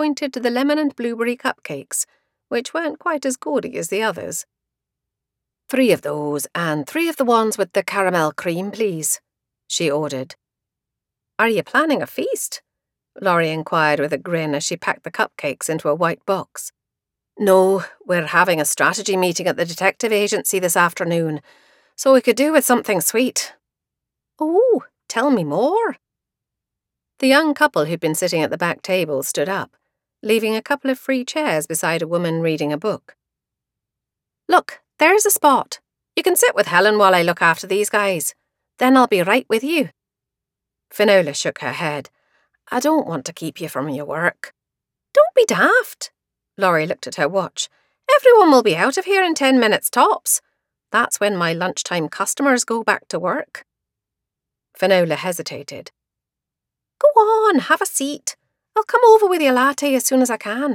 pointed to the lemon and blueberry cupcakes, which weren't quite as gaudy as the others. 3 of those, and 3 of the ones with the caramel cream, please, she ordered. Are you planning a feast? Laurie inquired with a grin as she packed the cupcakes into a white box. No, we're having a strategy meeting at the detective agency this afternoon, so we could do with something sweet. Oh, tell me more. The young couple who'd been sitting at the back table stood up, leaving a couple of free chairs beside a woman reading a book. Look, there's a spot. You can sit with Helen while I look after these guys. Then I'll be right with you. Finola shook her head. I don't want to keep you from your work. Don't be daft. Laurie looked at her watch. Everyone will be out of here in 10 minutes tops. That's when my lunchtime customers go back to work. Finola hesitated. Go on, have a seat. I'll come over with your latte as soon as I can.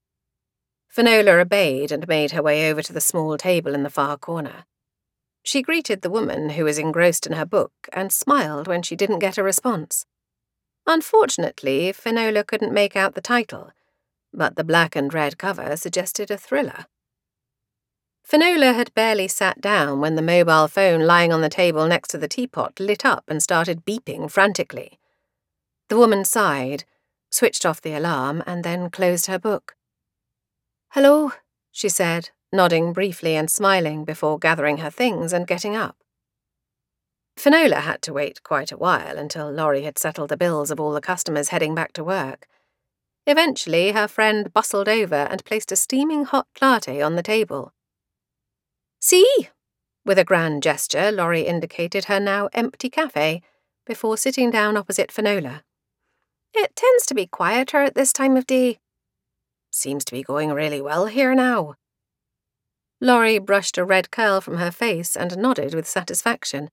Finola obeyed and made her way over to the small table in the far corner. She greeted the woman who was engrossed in her book and smiled when she didn't get a response. Unfortunately, Finola couldn't make out the title, but the black and red cover suggested a thriller. Finola had barely sat down when the mobile phone lying on the table next to the teapot lit up and started beeping frantically. The woman sighed, switched off the alarm, and then closed her book. Hello, she said, nodding briefly and smiling before gathering her things and getting up. Finola had to wait quite a while until Laurie had settled the bills of all the customers heading back to work. Eventually, her friend bustled over and placed a steaming hot latte on the table. See? With a grand gesture, Laurie indicated her now empty cafe before sitting down opposite Finola. It tends to be quieter at this time of day. Seems to be going really well here now. Laurie brushed a red curl from her face and nodded with satisfaction.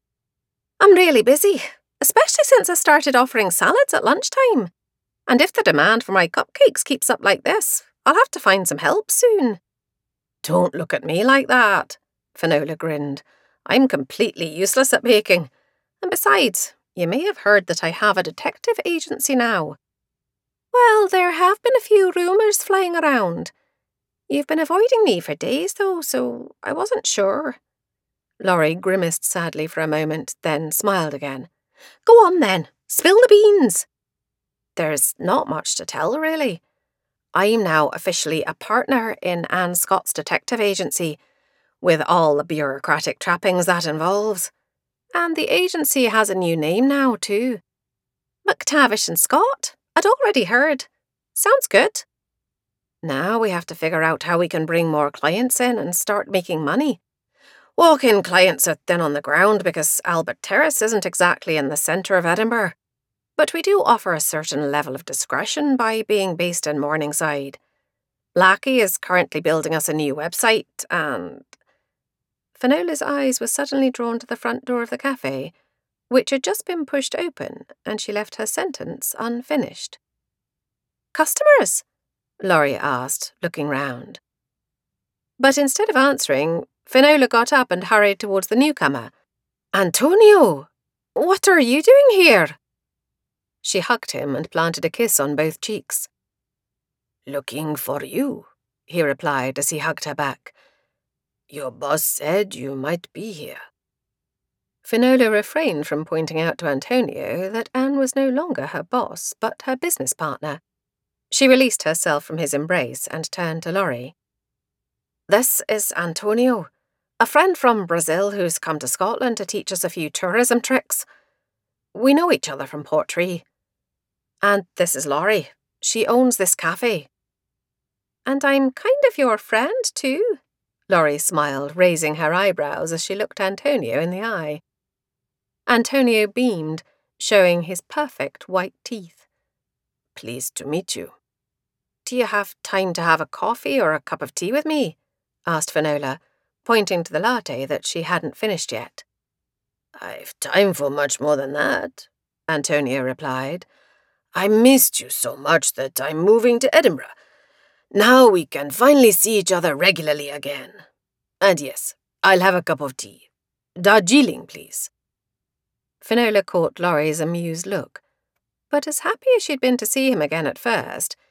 I'm really busy, especially since I started offering salads at lunchtime. And if the demand for my cupcakes keeps up like this, I'll have to find some help soon. Don't look at me like that, Finola grinned. I'm completely useless at baking. And besides, you may have heard that I have a detective agency now. Well, there have been a few rumours flying around. You've been avoiding me for days, though, so I wasn't sure. Laurie grimaced sadly for a moment, then smiled again. Go on, then. Spill the beans. There's not much to tell, really. I'm now officially a partner in Anne Scott's detective agency, with all the bureaucratic trappings that involves. And the agency has a new name now, too. McTavish and Scott? I'd already heard. Sounds good. Now we have to figure out how we can bring more clients in and start making money. Walk-in clients are thin on the ground because Albert Terrace isn't exactly in the centre of Edinburgh. But we do offer a certain level of discretion by being based in Morningside. Blackie is currently building us a new website and... Finola's eyes were suddenly drawn to the front door of the cafe, which had just been pushed open, and she left her sentence unfinished. Customers? Laurie asked, looking round. But instead of answering, Finola got up and hurried towards the newcomer. Antonio! What are you doing here? She hugged him and planted a kiss on both cheeks. Looking for you, he replied as he hugged her back. Your boss said you might be here. Finola refrained from pointing out to Antonio that Anne was no longer her boss, but her business partner. She released herself from his embrace and turned to Laurie. This is Antonio, a friend from Brazil who's come to Scotland to teach us a few tourism tricks. We know each other from Portree. And this is Laurie. She owns this cafe. And I'm kind of your friend, too, Laurie smiled, raising her eyebrows as she looked Antonio in the eye. Antonio beamed, showing his perfect white teeth. Pleased to meet you. Do you have time to have a coffee or a cup of tea with me? Asked Finola, pointing to the latte that she hadn't finished yet. I've time for much more than that, Antonio replied. I missed you so much that I'm moving to Edinburgh. Now we can finally see each other regularly again. And yes, I'll have a cup of tea. Darjeeling, please. Finola caught Laurie's amused look, but as happy as she'd been to see him again at first,